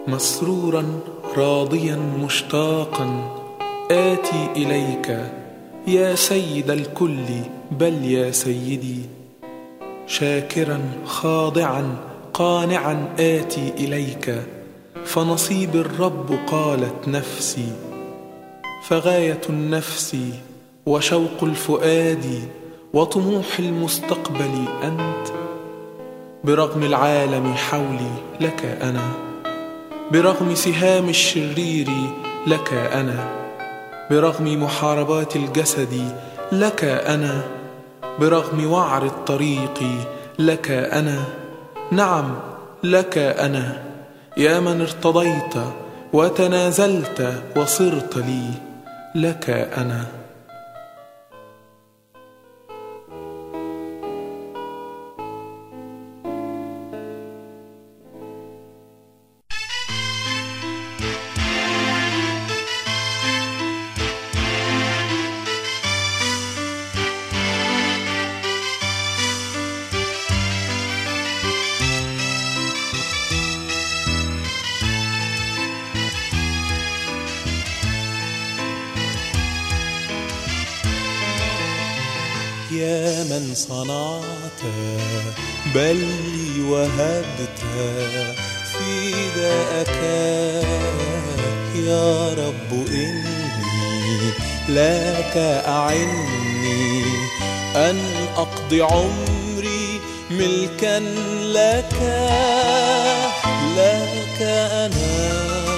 مسرورا راضيا مشتاقا آتي إليك يا سيد الكل بل يا سيدي، شاكرا خاضعا قانعا آتي إليك، فنصيب الرب قالت نفسي، فغاية النفس وشوق الفؤاد وطموح المستقبل أنت. برغم العالم حولي لك أنا، برغم سهام الشرير لك أنا، برغم محاربات الجسد لك أنا، برغم وعر الطريق لك أنا، نعم لك أنا، يا من ارتضيت وتنازلت وصرت لي، لك أنا. يا من صنعت بل لي وهبت فداءك يا رب، إني لك أعني أن أقضي عمري ملكا لك، لك أنا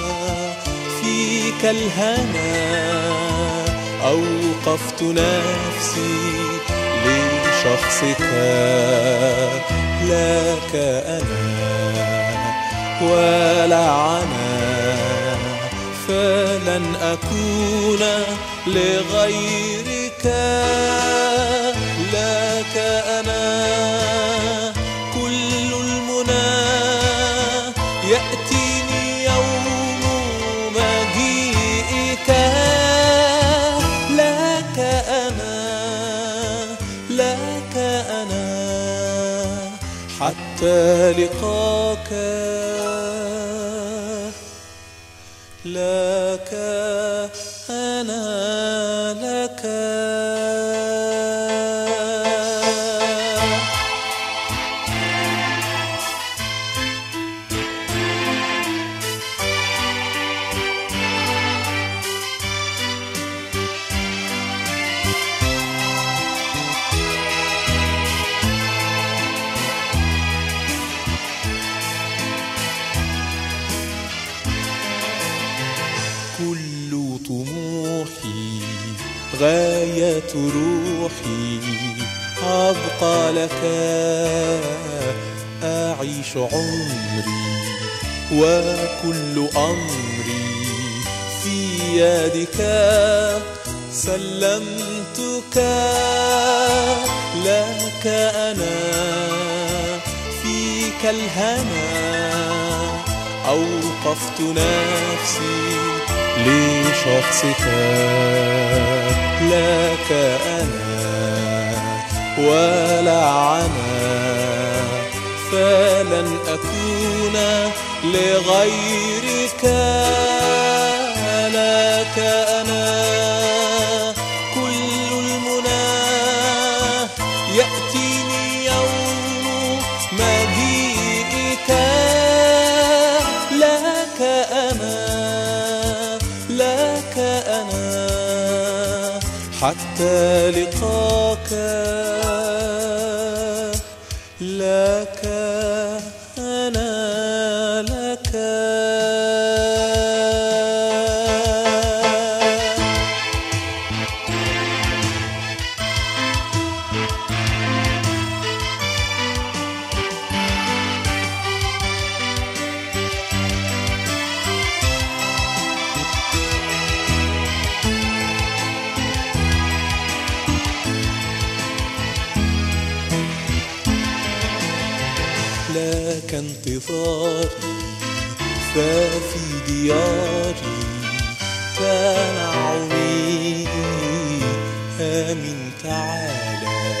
فيك الهنا، أوقفت نفسي لشخصك، لك أنا ولا عنا، فلن أكون لغيرك، لك أنا كل المنى، يأتيني يوم مجيئك، لك أنا لك أنا حتى لقاك، لك أنا لك. كل طموحي غاية روحي أبقى لك، أعيش عمري وكل أمري في يدك، سلمتك، لك أنا فيك الهنا، أوقفت نفسي لشخصك، لك أنا ولا عنا، فلن أكون لغيرك، لك أنا كل المنى، يأتيني يوم مجيئك، لك أنا لك أنا حتى لقاك، لك أنا لك. لك انتظاري ففي دياري تنعمي، آمين تعالى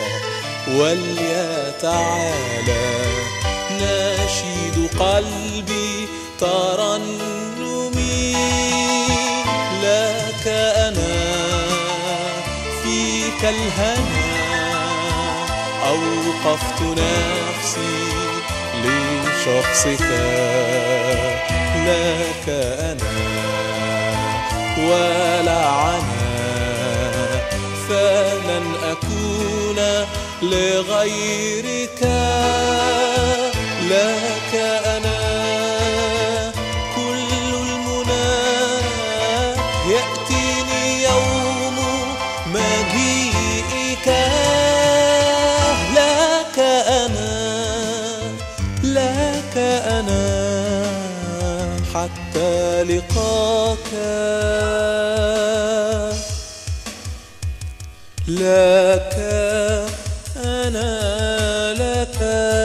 وليتعالى نشيد قلبي ترنمي لك أنا فيك الهنا أوقفت نفسي لشخصك لك أنا ولا عنا فلن أكون لغيرك لك أنا كل المنى يأتيني يوم مجيئك لك أنا حتى لقاك لك أنا لك